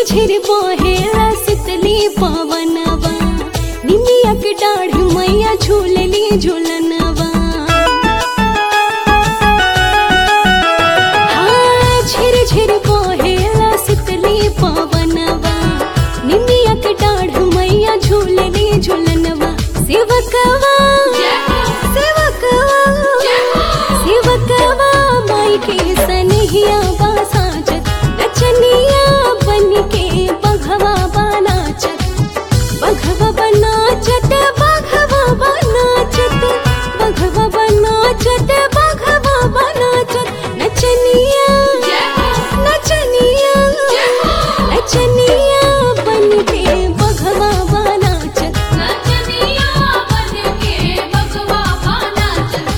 झिर बहेला शीतली पवनवा निमिया के डाढ़ मैया झूलली झूलनवा। हाँ झिर झिर बहेला शीतली पवनवा निमिया के डाढ़ मैया झूलली झूलनवा। सेवकवा सेवकवा सेवकवा माई के सनहिया बासाजत नचनिया बन के बघवा बनाचत बघवा बनाचत बघवा बनाचत बघवा बनाचत बघवा बनाचत नचनिया नचनिया नचनिया बन के बघवा बनाचत नचनिया बन के बघवा बनाचत।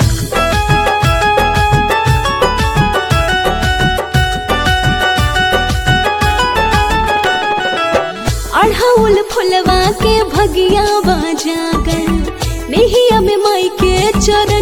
अढ़ौल फुलवा के भगिया बाजागल नैया में माई के चरण